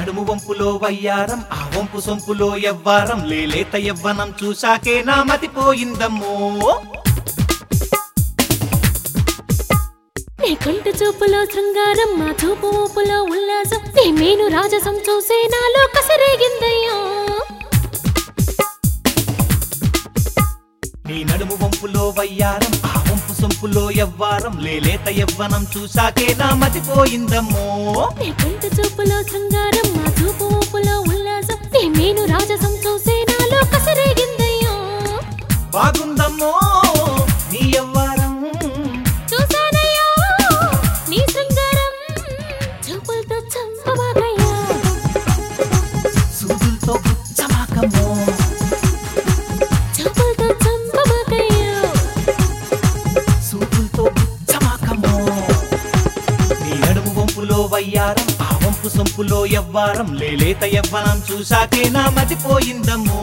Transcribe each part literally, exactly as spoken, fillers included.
నడుము వంపులో వయ్యారం ఆ వంపు సొంపులో ఎవ్వారం లేలేత యవ్వనం చూశాకే నా మతిపోయిందమ్మో నీ కంటి చూపులో శృంగారం మా చూపు ఊపులో ఉల్లాసం నీ మేను రాజసం చూసే నాలో కసిరేగిందయ్యో నీ నడుము వంపులో వయ్యారం ఆ వంపు సొంపులో ఎవ్వారం లేలేత యవ్వనం చూశాకే నా మతిపోయిందమ్మో నీ కంటి చూపులో శృంగారం మా చూపు ఊపులో ఉల్లాసం నీ మేను రాజసం చూసే నాలో కసిరేగిందయ్యో బాగుందమ్మో నీ యవ్వారం చూసానయ్యో నీ శృంగారం చూపులతో చంపమాకయ్యా సూదులతో గుచ్చమాకమ్మో చూపులతో చంపమాకయ్యా సూదులతో గుచ్చమాకమ్మో నీ నడుము వంపులో వయ్యారం ఆ వంపు సొంపులో ఎవ్వారం లేలేత యవ్వనం చూశాకే నా మతిపోయిందమ్మో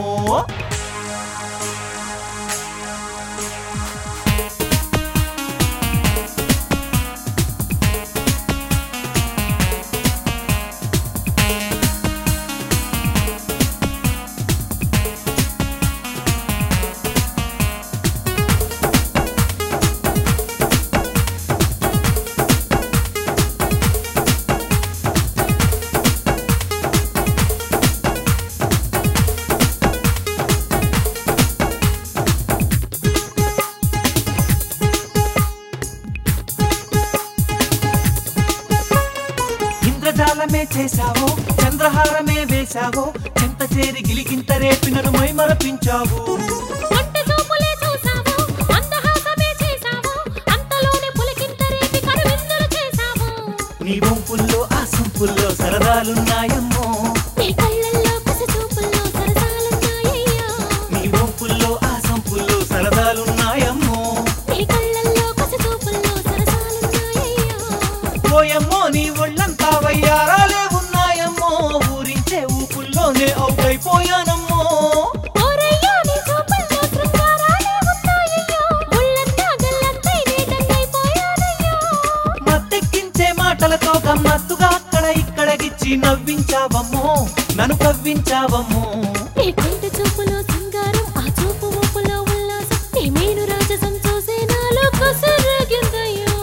ఇంద్రజాలమే చేశావో చంద్రహారమే వేశావో చెంత చేరి గిలిగింత రేపినను మై మరపించావు కంట చూపులే చూసావో అందహాసమే చేసావో అంతలోనే పులకింత రేపి కనువిందులు చేసావో నీ వంపుల్లో ఆ సొంపుల్లో సరదాలున్నాయమ్మో నీ కళ్ళల్లో కసి చూపుల్లో సరసాలున్నాయ్యా నీ వంపుల్లో ఆ సొంపుల్లో సరదాలున్నాయమ్మో నీ కళ్ళల్లో కసి చూపుల్లో సరసాలున్నాయ్యా పోయమ్మో నీ ఒళ్ళంతా వయ్యారాలే ఉన్నాయమ్మో ఊరించే ఊపుల్లోనే అవుతైపోయానమ్మో ఓరయ్యో నీ చూపుల్లో శృంగారాలే ఉన్నాయ్యా ఒళ్ళంతా గల్లంతై నీటంగైపోయానయ్యా మత్తెక్కించే మాటలతో గమ్మత్తుగా అక్కడ ఇక్కడ గిచ్చి నవ్వించావమ్మో నన్ను కవ్వించావమ్మో నీ కంటి చూపులో శృంగారం ఆ చూపు ఊపులో ఉల్లాసం నీ మేను రాజసం చూసే నాలో కసిరేగిందయ్యో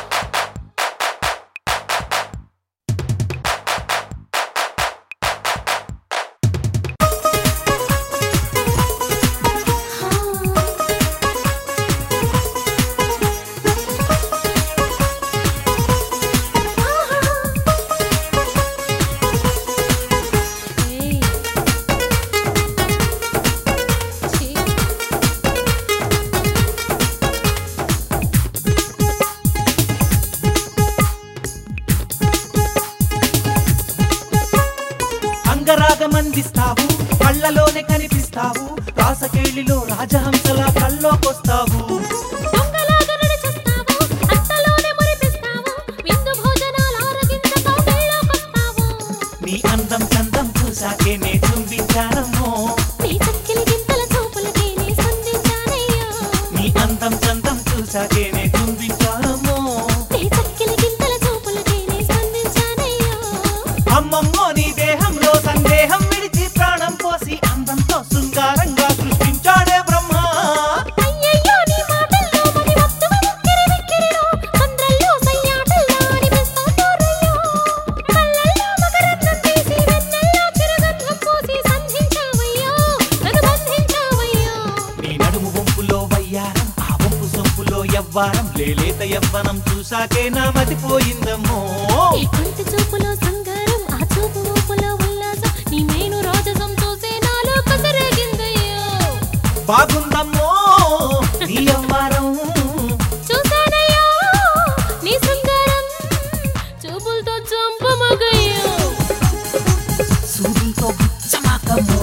అంగరాగమందిస్తావు కళ్ళలోనే కనిపిస్తావు రాసకేళిలో రాజహంసలా కల్లోకొస్తావు దొంగలాగా నడిచేస్తావు అంతలోనే మురిపిస్తావు విందు భోజనాలు ఆరగించక వెళ్ళొస్తావు నీ అందం చందం చూసాకే నే చుంబించానమ్మో నీ చక్కిలి గింతల చూపులకి నీ సంధించానయ్యా నీ అందం చందం చూసాకే నే చుంబించానమ్మో నీ చక్కిలి గింతల చూపులకి నీ సంధించానయ్యా అమ్మమ్మో నీ దేహంలో సందేహం విడిచి ప్రాణం పోసి అందంతో శృంగారంగా సృష్టించాడే బ్రహ్మ అయ్యయ్యో నీ మాటల్లో మది మత్తుగా ముక్కిరి విక్కిరిలో సంద్రల్లో సయ్యాటల్లో అనిపిస్తానోరయ్యో కళ్ళల్లో మకరందం తీసి వెన్నెల్లో చిరుగంధం పోసి సంధించావయ్యో నన్ను బంధించావయ్యో నీ నడుము వంపులో వయ్యారం ఆ వంపు సొంపులో ఎవ్వారం లేలేత యవ్వనం చూసాకే నా మతిపోయిందమ్మో నీ కంటి చూపులో శృంగారం ఆ చూపు ఊపులో ఉల్లాసం నీ మేను రాజసం చూసే నాలో కసిరేగిందయ్యో బాగుందమ్మో నీ యవ్వారం చూసానయ్యో నీ శృంగారం చూపులతో చంపమగయ్యో సూదులతో గుచ్చమాకమ్మో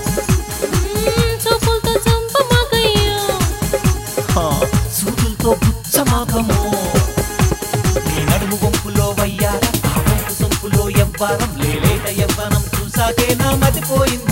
చూపులతో చంపమగయ్యో హా, సూదులతో గుచ్చమాకమ్మో నీ నడుము వంపులో వయ్యారం ఆ వంపు సొంపులో ఎవ్వారం లేలేత యవ్వనం చూసాకే నా మతిపోయింది